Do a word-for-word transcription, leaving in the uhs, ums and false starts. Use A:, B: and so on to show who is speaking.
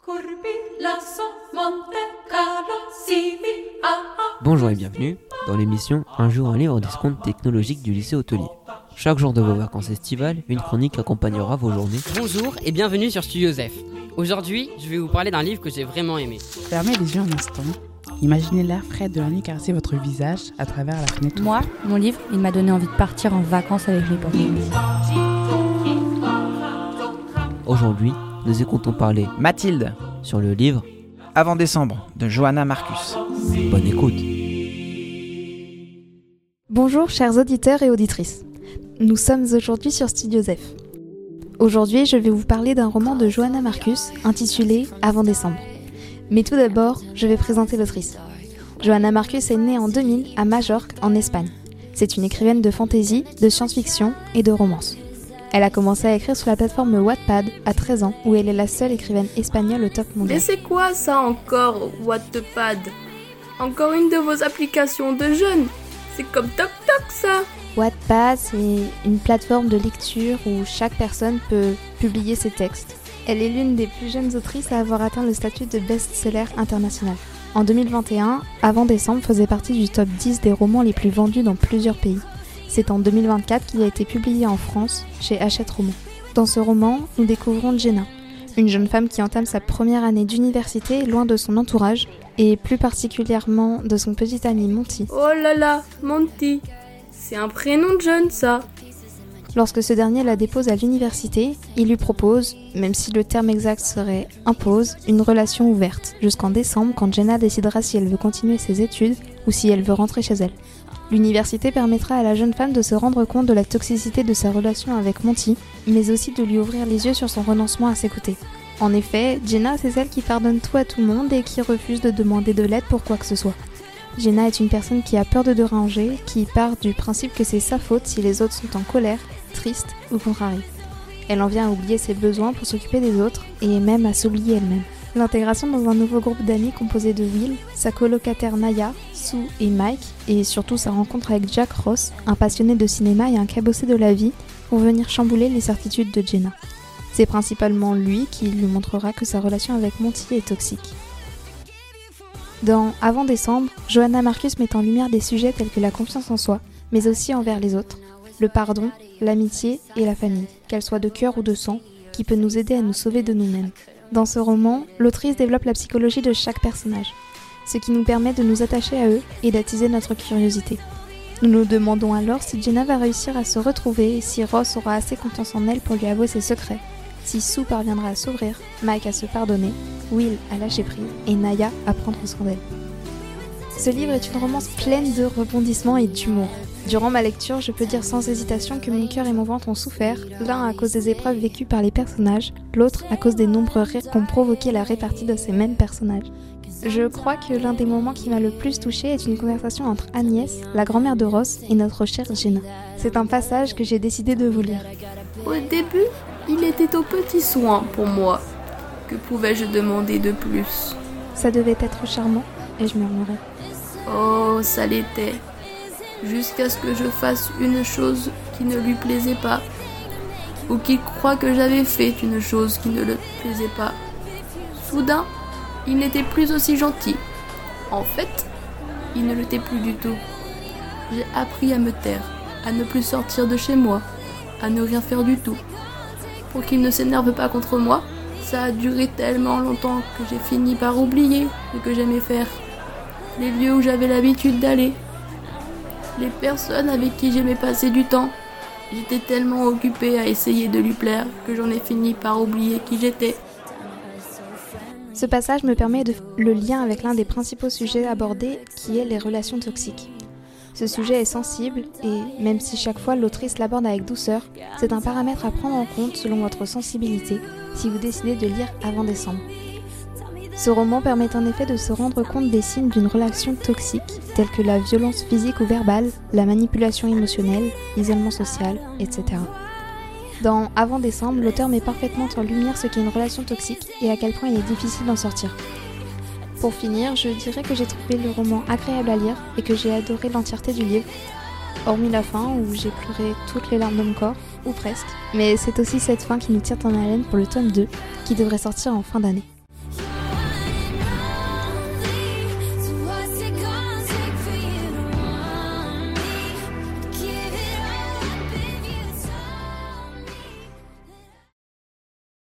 A: Bonjour et bienvenue dans l'émission Un jour un livre des comptes technologiques du lycée hôtelier. Chaque jour de vos vacances estivales, une chronique accompagnera vos journées.
B: Bonjour et bienvenue sur Studio Zef. Aujourd'hui, je vais vous parler d'un livre que j'ai vraiment aimé.
C: Fermez les yeux un instant. Imaginez l'air frais de la nuit caresser votre visage à travers la fenêtre.
D: Moi, mon livre, il m'a donné envie de partir en vacances avec les potes.
A: Aujourd'hui, nous écoutons parler
E: Mathilde
A: sur le livre
E: Avant décembre de Johanna Marcus.
A: Bonne écoute.
F: Bonjour chers auditeurs et auditrices. Nous sommes aujourd'hui sur Studio Zef. Aujourd'hui, je vais vous parler d'un roman de Johanna Marcus intitulé Avant décembre. Mais tout d'abord, je vais présenter l'autrice. Johanna Marcus est née en deux mille à Majorque, en Espagne. C'est une écrivaine de fantasy, de science-fiction et de romance. Elle a commencé à écrire sur la plateforme Wattpad à treize ans, où elle est la seule écrivaine espagnole au top mondial.
G: Mais c'est quoi ça encore, Wattpad ? Encore une de vos applications de jeunes ? C'est comme TokTok ça ?
F: Wattpad, c'est une plateforme de lecture où chaque personne peut publier ses textes. Elle est l'une des plus jeunes autrices à avoir atteint le statut de best-seller international. En deux mille vingt et un, Avant décembre faisait partie du top dix des romans les plus vendus dans plusieurs pays. C'est en deux mille vingt-quatre qu'il a été publié en France chez Hachette Romans. Dans ce roman, nous découvrons Jenna, une jeune femme qui entame sa première année d'université loin de son entourage et plus particulièrement de son petit ami Monty.
G: Oh là là, Monty, c'est un prénom de jeune ça.
F: Lorsque ce dernier la dépose à l'université, il lui propose, même si le terme exact serait impose, une relation ouverte, jusqu'en décembre quand Jenna décidera si elle veut continuer ses études ou si elle veut rentrer chez elle. L'université permettra à la jeune femme de se rendre compte de la toxicité de sa relation avec Monty, mais aussi de lui ouvrir les yeux sur son renoncement à s'écouter. En effet, Jenna, c'est celle qui pardonne tout à tout le monde et qui refuse de demander de l'aide pour quoi que ce soit. Jenna est une personne qui a peur de déranger, qui part du principe que c'est sa faute si les autres sont en colère, tristes ou contrariés. Elle en vient à oublier ses besoins pour s'occuper des autres et même à s'oublier elle-même. L'intégration dans un nouveau groupe d'amis composé de Will, sa colocataire Naya, Sue et Mike, et surtout sa rencontre avec Jack Ross, un passionné de cinéma et un cabossé de la vie, vont venir chambouler les certitudes de Jenna. C'est principalement lui qui lui montrera que sa relation avec Monty est toxique. Dans Avant décembre, Johanna Marcus met en lumière des sujets tels que la confiance en soi, mais aussi envers les autres, le pardon, l'amitié et la famille, qu'elle soit de cœur ou de sang, qui peut nous aider à nous sauver de nous-mêmes. Dans ce roman, l'autrice développe la psychologie de chaque personnage, ce qui nous permet de nous attacher à eux et d'attiser notre curiosité. Nous nous demandons alors si Jenna va réussir à se retrouver et si Ross aura assez confiance en elle pour lui avouer ses secrets, si Sue parviendra à s'ouvrir, Mike à se pardonner, Will à lâcher prise et Naya à prendre soin d'elle. Ce livre est une romance pleine de rebondissements et d'humour. Durant ma lecture, je peux dire sans hésitation que mon cœur et mon ventre ont souffert, l'un à cause des épreuves vécues par les personnages, l'autre à cause des nombreux rires qu'ont provoqué la répartie de ces mêmes personnages. Je crois que l'un des moments qui m'a le plus touchée est une conversation entre Agnès, la grand-mère de Ross, et notre chère Jenna. C'est un passage que j'ai décidé de vous lire.
G: Au début, il était aux petits soins pour moi. Que pouvais-je demander de plus ?
F: Ça devait être charmant, et je murmurais.
G: Oh, ça l'était. Jusqu'à ce que je fasse une chose qui ne lui plaisait pas, ou qu'il croit que j'avais fait une chose qui ne le plaisait pas. Soudain, il n'était plus aussi gentil. En fait, il ne l'était plus du tout. J'ai appris à me taire, à ne plus sortir de chez moi, à ne rien faire du tout. Pour qu'il ne s'énerve pas contre moi, ça a duré tellement longtemps que j'ai fini par oublier ce que j'aimais faire. Les lieux où j'avais l'habitude d'aller. Les personnes avec qui j'aimais passer du temps. J'étais tellement occupée à essayer de lui plaire que j'en ai fini par oublier qui j'étais.
F: Ce passage me permet de faire le lien avec l'un des principaux sujets abordés, qui est les relations toxiques. Ce sujet est sensible et, même si chaque fois l'autrice l'aborde avec douceur, c'est un paramètre à prendre en compte selon votre sensibilité si vous décidez de lire Avant décembre. Ce roman permet en effet de se rendre compte des signes d'une relation toxique, tels que la violence physique ou verbale, la manipulation émotionnelle, l'isolement social, et cetera. Dans Avant décembre, l'auteur met parfaitement en lumière ce qu'est une relation toxique et à quel point il est difficile d'en sortir. Pour finir, je dirais que j'ai trouvé le roman agréable à lire et que j'ai adoré l'entièreté du livre, hormis la fin où j'ai pleuré toutes les larmes de mon corps, ou presque. Mais c'est aussi cette fin qui nous tient en haleine pour le tome deux, qui devrait sortir en fin d'année.